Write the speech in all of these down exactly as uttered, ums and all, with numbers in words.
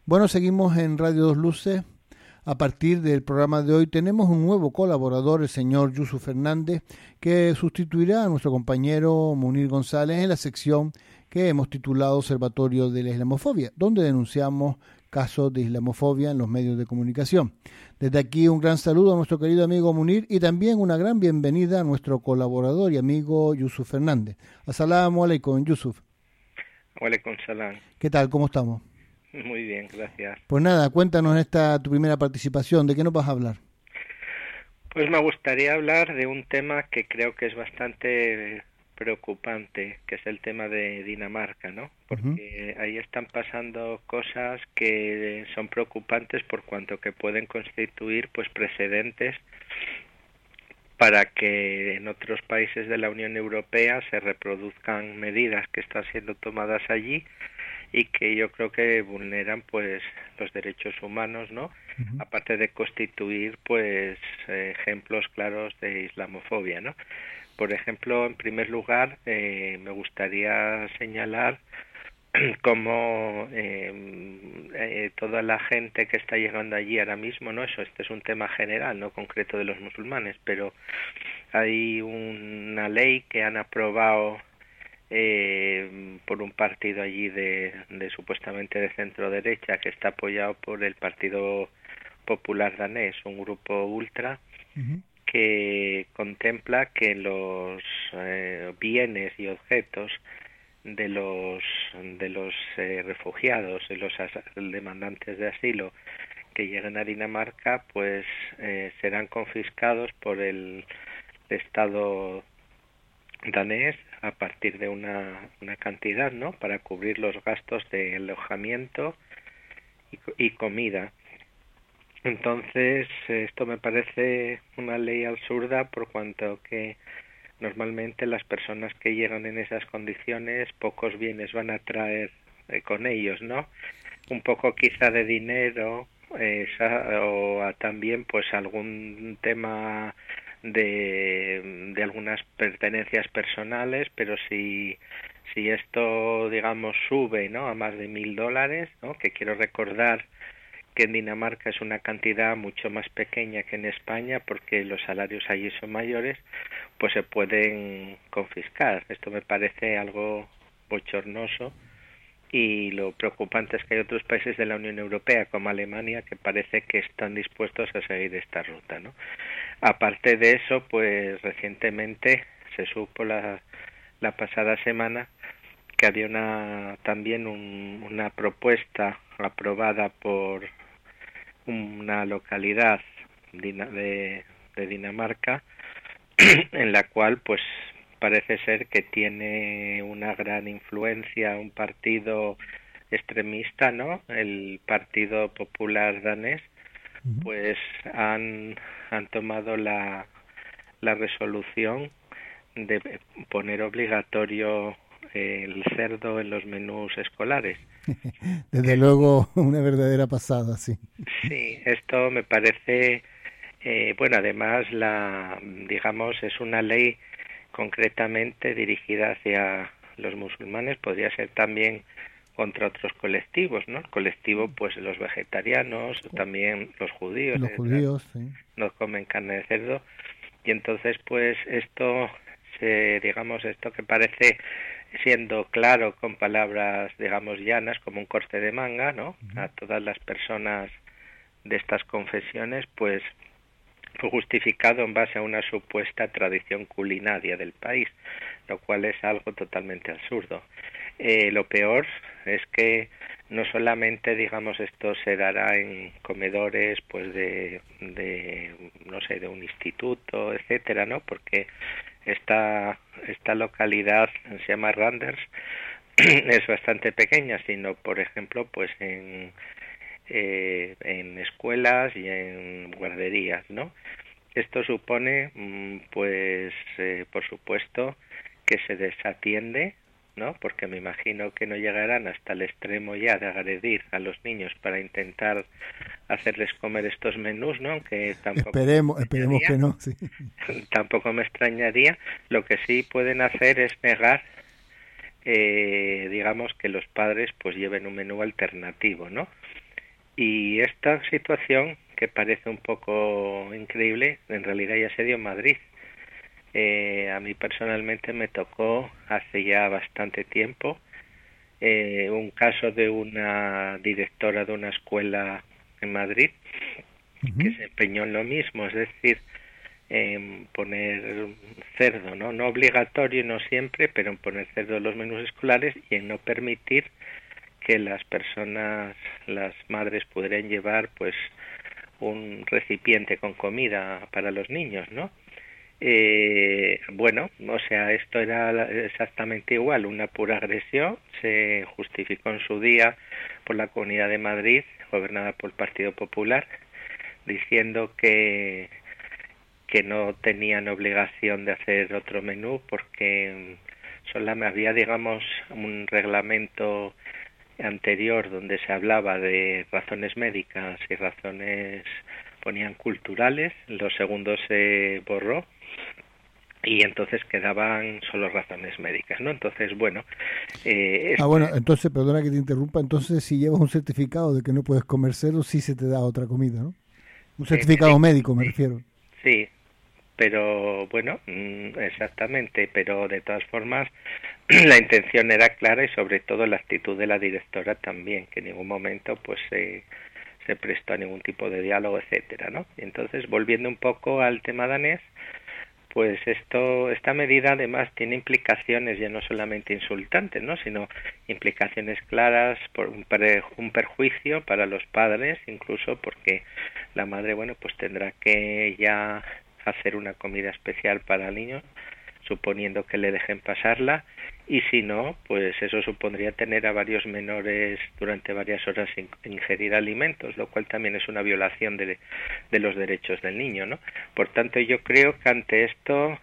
Bueno, seguimos en Radio Dos Luces. A partir del programa de hoy tenemos un nuevo colaborador, el señor Yusuf Fernández, que sustituirá a nuestro compañero Munir González en la sección que hemos titulado Observatorio de la Islamofobia, donde denunciamos casos de islamofobia en los medios de comunicación. Desde aquí un gran saludo a nuestro querido amigo Munir y también una gran bienvenida a nuestro colaborador y amigo Yusuf Fernández. Asalamu alaikum, Yusuf. Alaikum salam. ¿Qué tal? ¿Cómo estamos? Muy bien, gracias. Pues nada, cuéntanos en esta tu primera participación, ¿de qué nos vas a hablar? Pues me gustaría hablar de un tema que creo que es bastante preocupante, que es el tema de Dinamarca, ¿no? Porque uh-huh. ahí están pasando cosas que son preocupantes por cuanto que pueden constituir pues precedentes para que en otros países de la Unión Europea se reproduzcan medidas que están siendo tomadas allí y que yo creo que vulneran pues los derechos humanos, ¿no? Uh-huh. Aparte de constituir pues eh, ejemplos claros de islamofobia, ¿no? Por ejemplo, en primer lugar, eh, me gustaría señalar cómo eh, eh, toda la gente que está llegando allí ahora mismo, ¿no? Eso, este es un tema general, no concreto de los musulmanes, pero hay una ley que han aprobado Eh, por un partido allí de, de supuestamente de centro derecha que está apoyado por el Partido Popular Danés, un grupo ultra uh-huh. que contempla que los eh, bienes y objetos de los de los eh, refugiados y los as- demandantes de asilo que lleguen a Dinamarca pues eh, serán confiscados por el Estado danés a partir de una, una cantidad, ¿no? Para cubrir los gastos de alojamiento y, y comida. Entonces, esto me parece una ley absurda por cuanto que normalmente las personas que llegan en esas condiciones pocos bienes van a traer eh, con ellos, ¿no? Un poco quizá de dinero eh, o a, también pues algún tema de, de algunas pertenencias personales, pero si si esto digamos sube, ¿no? A más de mil dólares, ¿no? Que quiero recordar que en Dinamarca es una cantidad mucho más pequeña que en España porque los salarios allí son mayores, pues se pueden confiscar. Esto me parece algo bochornoso. Y lo preocupante es que hay otros países de la Unión Europea, como Alemania, que parece que están dispuestos a seguir esta ruta, ¿no? Aparte de eso, pues recientemente se supo la, la pasada semana que había una también un, una propuesta aprobada por una localidad de, de Dinamarca en la cual, pues, parece ser que tiene una gran influencia un partido extremista, ¿no? El Partido Popular Danés, pues han, han tomado la, la resolución de poner obligatorio el cerdo en los menús escolares. Desde luego, una verdadera pasada, sí. Sí, esto me parece, eh, bueno, además, la, digamos, es una ley concretamente dirigida hacia los musulmanes, podría ser también contra otros colectivos, ¿no? El colectivo, pues, los vegetarianos, también los judíos. Los judíos, sí. No comen carne de cerdo. Y entonces, pues, esto, se, digamos, esto que parece siendo claro con palabras, digamos, llanas, como un corte de manga, ¿no? Uh-huh. A todas las personas de estas confesiones, pues, fue justificado en base a una supuesta tradición culinaria del país, lo cual es algo totalmente absurdo. Eh, lo peor es que no solamente, digamos, esto se dará en comedores, pues, de, de no sé, de un instituto, etcétera, ¿no? Porque esta esta localidad se llama Randers, es bastante pequeña, sino, por ejemplo, pues en eh, en escuelas y en guarderías, ¿no? Esto supone, pues, eh, por supuesto, que se desatiende, ¿no? Porque me imagino que no llegarán hasta el extremo ya de agredir a los niños para intentar hacerles comer estos menús, ¿no? Aunque tampoco esperemos, esperemos que no, sí. Tampoco me extrañaría. Lo que sí pueden hacer es negar, eh, digamos, que los padres pues lleven un menú alternativo, ¿no? Y esta situación, que parece un poco increíble, en realidad ya se dio en Madrid. Eh, a mí personalmente me tocó hace ya bastante tiempo eh, un caso de una directora de una escuela en Madrid que Uh-huh. se empeñó en lo mismo, es decir, en poner cerdo, ¿no? No obligatorio, no siempre, pero en poner cerdo en los menús escolares y en no permitir que las personas, las madres pudieran llevar pues un recipiente con comida para los niños, ¿no? Eh, bueno, o sea, esto era exactamente igual, una pura agresión, se justificó en su día por la Comunidad de Madrid, gobernada por el Partido Popular, diciendo que, que no tenían obligación de hacer otro menú porque solo había, digamos, un reglamento anterior donde se hablaba de razones médicas y razones ponían culturales, lo segundo se borró y entonces quedaban solo razones médicas, ¿no? Entonces, bueno, eh, Ah, esto, bueno, entonces, perdona que te interrumpa, entonces si llevas un certificado de que no puedes comer cerdo, sí se te da otra comida, ¿no? Un eh, certificado médico, me refiero. sí, pero bueno, exactamente, pero de todas formas la intención era clara y sobre todo la actitud de la directora también, que en ningún momento pues se, se prestó a ningún tipo de diálogo, etcétera, ¿no? Y entonces, volviendo un poco al tema danés, pues esto, esta medida además tiene implicaciones ya no solamente insultantes, ¿no? Sino implicaciones claras por un, per, un perjuicio para los padres, incluso porque la madre, bueno, pues tendrá que ya hacer una comida especial para el niño, suponiendo que le dejen pasarla, y si no, pues eso supondría tener a varios menores durante varias horas sin ingerir alimentos, lo cual también es una violación de, de los derechos del niño, ¿no? Por tanto, yo creo que ante esto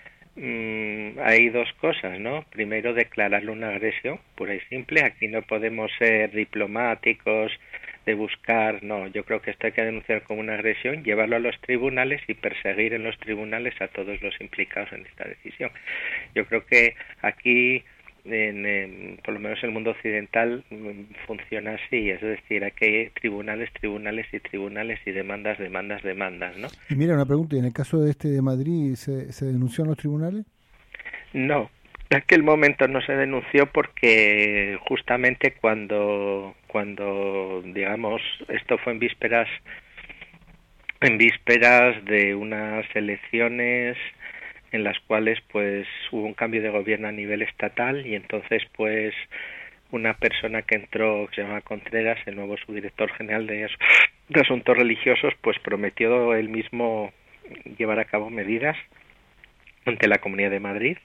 mmm, hay dos cosas, ¿no? Primero, declararle una agresión pura y simple. Aquí no podemos ser diplomáticos de buscar, no, yo creo que esto hay que denunciar como una agresión, llevarlo a los tribunales y perseguir en los tribunales a todos los implicados en esta decisión. Yo creo que aquí, en, en, por lo menos en el mundo occidental, funciona así, es decir, aquí hay tribunales, tribunales y tribunales y demandas, demandas, demandas, ¿no? Y mira, una pregunta, ¿y en el caso de este de Madrid se, se denunció en los tribunales? No, en aquel momento no se denunció porque justamente cuando, cuando digamos, esto fue en vísperas, en vísperas de unas elecciones en las cuales pues hubo un cambio de gobierno a nivel estatal y entonces pues una persona que entró, que se llama Contreras, el nuevo subdirector general de, de asuntos religiosos, pues prometió él mismo llevar a cabo medidas ante la Comunidad de Madrid.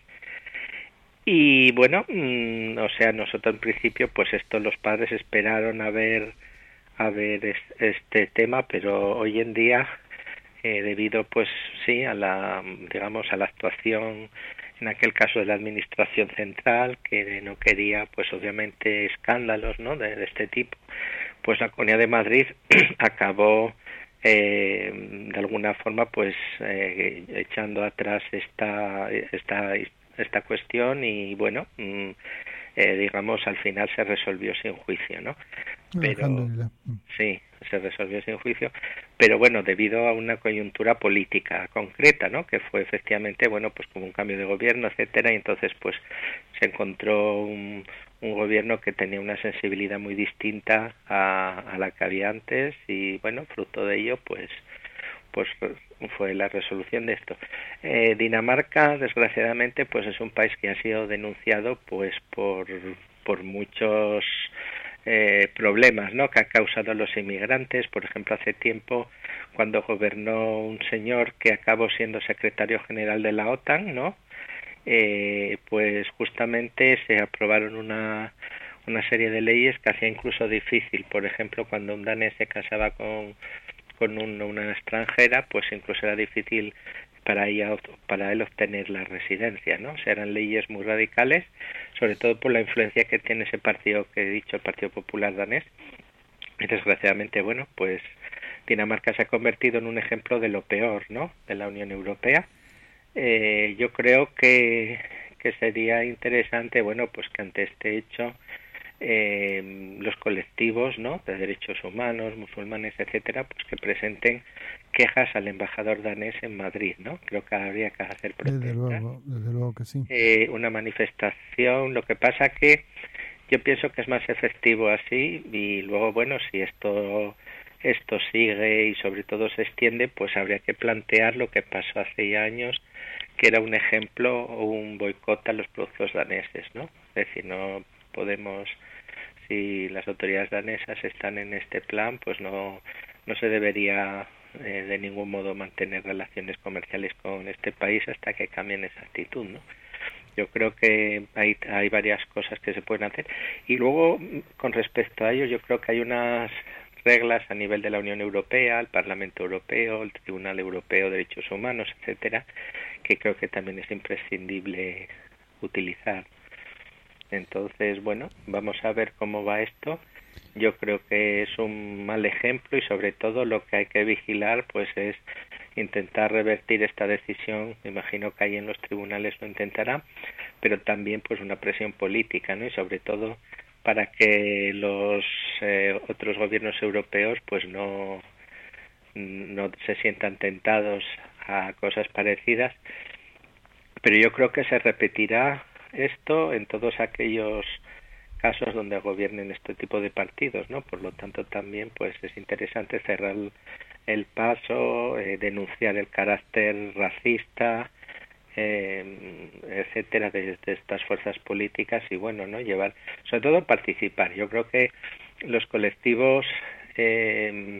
Y bueno, mmm, o sea, nosotros en principio, pues esto los padres esperaron a ver, a ver es, este tema, pero hoy en día, eh, debido, pues sí, a la, digamos, a la actuación en aquel caso de la administración central, que no quería, pues obviamente, escándalos, ¿no? De, de este tipo, pues la Comunidad de Madrid acabó eh, de alguna forma, pues eh, echando atrás esta esta esta cuestión y bueno, eh, digamos al final se resolvió sin juicio, ¿no? Pero sí, se resolvió sin juicio, pero bueno, debido a una coyuntura política concreta, ¿no? Que fue efectivamente, bueno, pues como un cambio de gobierno, etcétera, y entonces pues se encontró un, un gobierno que tenía una sensibilidad muy distinta a, a la que había antes y bueno, fruto de ello, pues pues fue la resolución de esto. Eh, Dinamarca, desgraciadamente, pues es un país que ha sido denunciado pues por por muchos eh, problemas, ¿no? Que ha causado los inmigrantes. Por ejemplo, hace tiempo, cuando gobernó un señor que acabó siendo secretario general de la OTAN, ¿no? Eh, pues justamente se aprobaron una una serie de leyes que hacía incluso difícil, por ejemplo, cuando un danés se casaba con con un, una extranjera, pues incluso era difícil para ella, para él obtener la residencia, ¿no? O sea, eran leyes muy radicales, sobre todo por la influencia que tiene ese partido que he dicho, el Partido Popular danés. Y desgraciadamente, bueno, pues Dinamarca se ha convertido en un ejemplo de lo peor, ¿no? De la Unión Europea. Eh, yo creo que, que sería interesante, bueno, pues que ante este hecho eh, los colectivos, ¿no?, de derechos humanos, musulmanes, etcétera, pues que presenten quejas al embajador danés en Madrid, ¿no? Creo que habría que hacer protestas. Desde luego, desde luego que sí. Eh, una manifestación, lo que pasa que yo pienso que es más efectivo así, y luego, bueno, si esto esto sigue y sobre todo se extiende, pues habría que plantear lo que pasó hace ya años, que era un ejemplo, un boicot a los productos daneses, ¿no? Es decir, no podemos, si las autoridades danesas están en este plan, pues no no se debería eh, de ningún modo mantener relaciones comerciales con este país hasta que cambien esa actitud, ¿no? Yo creo que hay, hay varias cosas que se pueden hacer. Y luego, con respecto a ello, yo creo que hay unas reglas a nivel de la Unión Europea, el Parlamento Europeo, el Tribunal Europeo de Derechos Humanos, etcétera, que creo que también es imprescindible utilizar. Entonces, bueno, vamos a ver cómo va esto. Yo creo que es un mal ejemplo y sobre todo lo que hay que vigilar pues es intentar revertir esta decisión. Me imagino que ahí en los tribunales lo intentará, pero también pues una presión política, ¿no? Y sobre todo para que los eh, otros gobiernos europeos pues no no se sientan tentados a cosas parecidas. Pero yo creo que se repetirá esto en todos aquellos casos donde gobiernen este tipo de partidos, ¿no? Por lo tanto, también pues es interesante cerrar el, el paso, eh, denunciar el carácter racista, eh, etcétera, de, de estas fuerzas políticas y, bueno, ¿no?, llevar, sobre todo, participar. Yo creo que los colectivos, eh,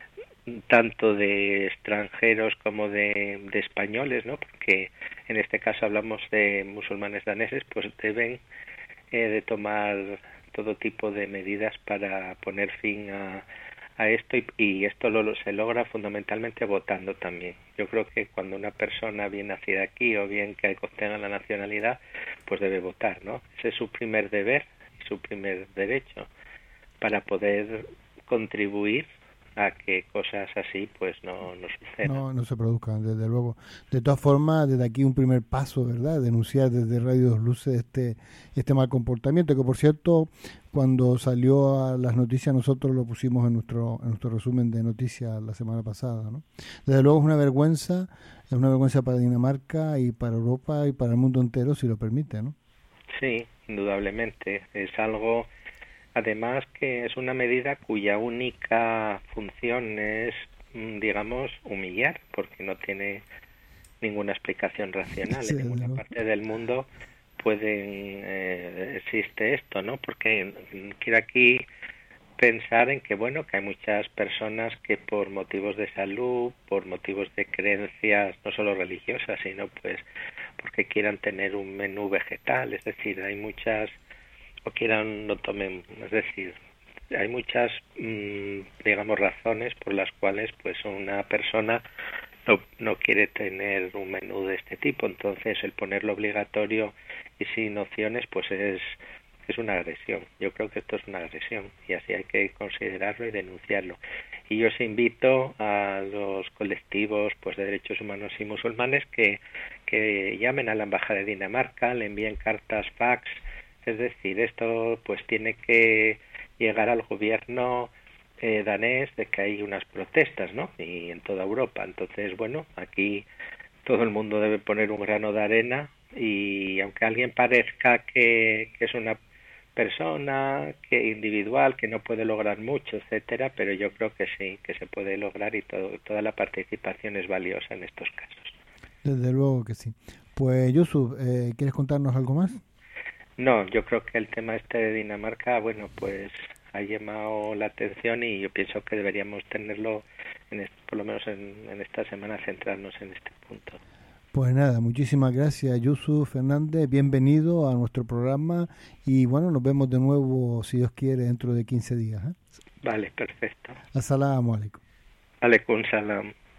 tanto de extranjeros como de, de españoles, ¿no?, porque en este caso hablamos de musulmanes daneses, pues deben Eh, de tomar todo tipo de medidas para poner fin a, a esto y, y esto lo, se logra fundamentalmente votando también. Yo creo que cuando una persona bien nacida aquí o bien que tenga la nacionalidad, pues debe votar, ¿no? Ese es su primer deber y su primer derecho para poder contribuir a que cosas así pues no, no sucedan. No, no se produzcan, desde luego. De todas formas, desde aquí un primer paso, ¿verdad? Denunciar desde Radio Dos Luces este, este mal comportamiento, que por cierto, cuando salió a las noticias nosotros lo pusimos en nuestro, en nuestro resumen de noticias la semana pasada, ¿no? Desde luego es una vergüenza, es una vergüenza para Dinamarca y para Europa y para el mundo entero, si lo permite, ¿no? Sí, indudablemente. Es algo... Además que es una medida cuya única función es, digamos, humillar, porque no tiene ninguna explicación racional. Sí, en ninguna ¿no? parte del mundo pueden eh, existe esto, ¿no? Porque quiero aquí pensar en que, bueno, que hay muchas personas que por motivos de salud, por motivos de creencias no solo religiosas, sino pues porque quieran tener un menú vegetal, es decir, hay muchas o quieran no tomen, es decir, hay muchas, mmm, digamos, razones por las cuales pues una persona no, no quiere tener un menú de este tipo. Entonces el ponerlo obligatorio y sin opciones pues es, es una agresión. Yo creo que esto es una agresión y así hay que considerarlo y denunciarlo. Y yo os invito a los colectivos pues de derechos humanos y musulmanes que, que llamen a la Embajada de Dinamarca, le envíen cartas, fax. Es decir, esto pues tiene que llegar al gobierno eh, danés de que hay unas protestas, ¿no? Y en toda Europa. Entonces, bueno, aquí todo el mundo debe poner un grano de arena y aunque a alguien parezca que, que es una persona que individual, que no puede lograr mucho, etcétera, pero yo creo que sí, que se puede lograr y todo, toda la participación es valiosa en estos casos. Desde luego que sí. Pues, Yusuf, eh, ¿quieres contarnos algo más? No, yo creo que el tema este de Dinamarca, bueno, pues ha llamado la atención y yo pienso que deberíamos tenerlo, en este, por lo menos en, en esta semana, centrarnos en este punto. Pues nada, muchísimas gracias, Yusuf Fernández, bienvenido a nuestro programa y bueno, nos vemos de nuevo, si Dios quiere, dentro de quince días. ¿eh? Vale, perfecto. As-salamu alaykum. Alaykum salam.